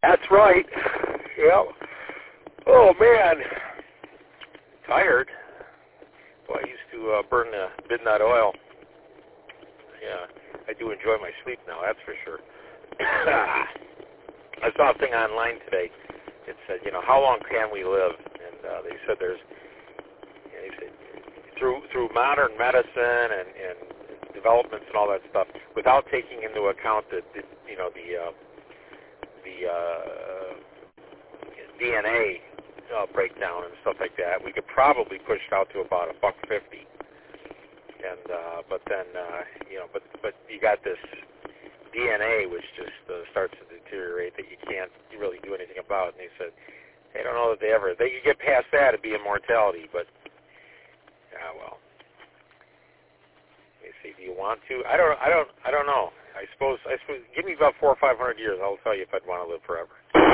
That's right. Yep. Oh, man. Tired. Well, I used to burn the midnight oil. Yeah, I do enjoy my sleep now, that's for sure. I saw a thing online today. It said, how long can we live? And they said through modern medicine and developments and all that stuff, without taking into account the DNA breakdown and stuff like that, we could probably push it out to about $1.50. And but you got this DNA which just starts to deteriorate that you can't really do anything about. And they said they don't know that they could get past that, it'd be immortality. But well, they say, do you want to? I don't know. I suppose give me about 400 or 500 years, I'll tell you if I'd want to live forever.